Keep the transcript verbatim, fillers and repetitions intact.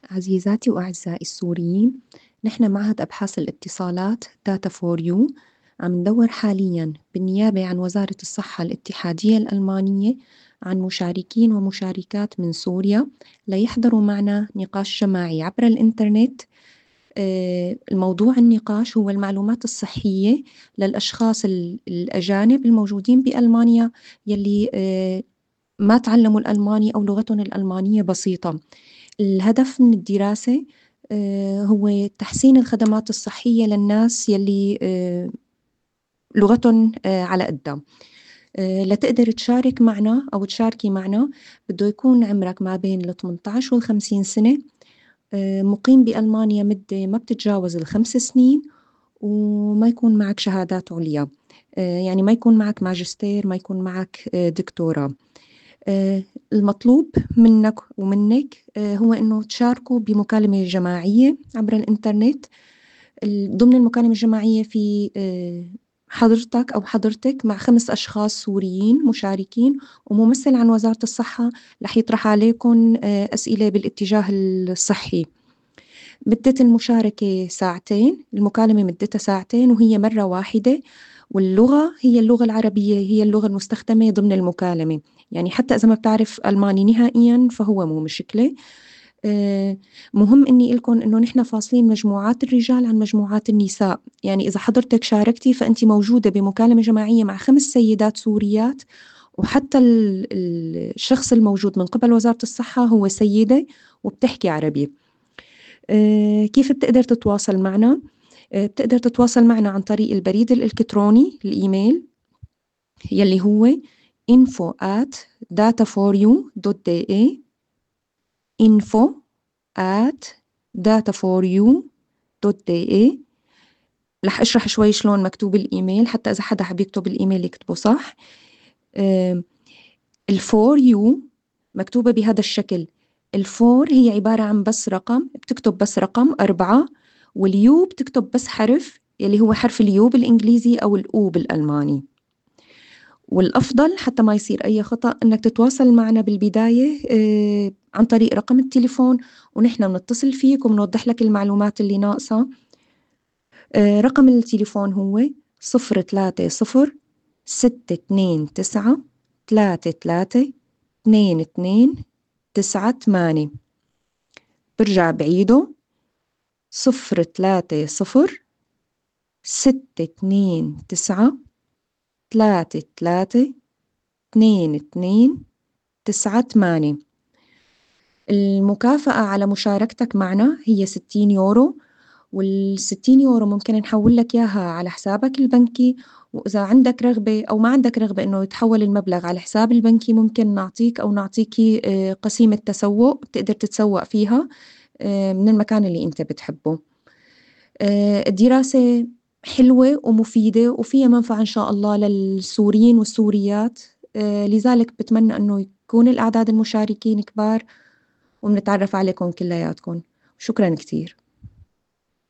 عزيزاتي وأعزائي السوريين، نحن معهد أبحاث الاتصالات داتا فور يو عم ندور حاليا بالنيابة عن وزارة الصحة الاتحادية الألمانية عن مشاركين ومشاركات من سوريا ليحضروا معنا نقاش جماعي عبر الإنترنت. آه، الموضوع النقاش هو المعلومات الصحية للأشخاص الأجانب الموجودين بألمانيا يلي آه، ما تعلموا الألماني أو لغتهم الألمانية بسيطة. الهدف من الدراسة آه، هو تحسين الخدمات الصحية للناس يلي آه، لغتهم آه، على قدها. آه، لتقدر تشارك معنا أو تشاركي معنا بده يكون عمرك ما بين ال ثمانية عشر وال خمسين سنة، آه، مقيم بألمانيا مدة ما بتتجاوز الخمس سنين، وما يكون معك شهادات عليا. آه، يعني ما يكون معك ماجستير، ما يكون معك آه، دكتوراه. آه، المطلوب منك ومنك آه، هو أنه تشاركوا بمكالمة جماعية عبر الإنترنت. ضمن المكالمة الجماعية في آه، حضرتك أو حضرتك مع خمس أشخاص سوريين مشاركين، وممثل عن وزارة الصحة رح يطرح عليكم آه، أسئلة بالاتجاه الصحي. مدة المشاركة ساعتين، المكالمة مدتها ساعتين وهي مرة واحدة، واللغة هي اللغة العربية، هي اللغة المستخدمة ضمن المكالمة. يعني حتى إذا ما بتعرف ألماني نهائيا فهو مو مشكلة. آه، مهم إني لكم إنه نحن فاصلين مجموعات الرجال عن مجموعات النساء. يعني إذا حضرتك شاركتي فأنت موجودة بمكالمة جماعية مع خمس سيدات سوريات، وحتى ال- ال- الشخص الموجود من قبل وزارة الصحة هو سيدة وبتحكي عربي. آه، كيف بتقدر تتواصل معنا؟ آه، بتقدر تتواصل معنا عن طريق البريد الإلكتروني، الإيميل يلي هو info at dataforyou.de info at dataforyou.de. رح أشرح شوي شلون مكتوب الإيميل حتى إذا حدا حب يكتب الإيميل يكتبه صح. الفور يو مكتوبة بهذا الشكل. الفور هي عبارة عن بس رقم، بتكتب بس رقم أربعة، واليو بتكتب بس حرف يلي هو حرف اليو بالإنجليزي أو الأو بالألماني. والأفضل حتى ما يصير أي خطأ أنك تتواصل معنا بالبداية آه عن طريق رقم التليفون، ونحن بنتصل فيك وبنوضح لك المعلومات اللي ناقصة. آه رقم التليفون هو صفر ثلاثة صفر ستة اثنين تسعة ثلاثة ثلاثة اثنين اثنين تسعة ثمانية. برجع بعيده صفر ثلاثة صفر ستة اثنين تسعة ثلاثة ثلاثة اثنين اثنين تسعة ثمانية. المكافأة على مشاركتك معنا هي ستين يورو، والستين يورو ممكن نحول لك إياها على حسابك البنكي، وإذا عندك رغبة أو ما عندك رغبة إنه يتحول المبلغ على حساب البنكي ممكن نعطيك أو نعطيكي آه، قسيمة تسوق تقدر تتسوق فيها آه، من المكان اللي أنت بتحبه. آه، الدراسة حلوة ومفيدة وفيها منفعة إن شاء الله للسوريين والسوريات. آه، لذلك بتمنى أنه يكون الأعداد المشاركين كبار ونتعرف عليكم كلياتكم. شكرا كتير.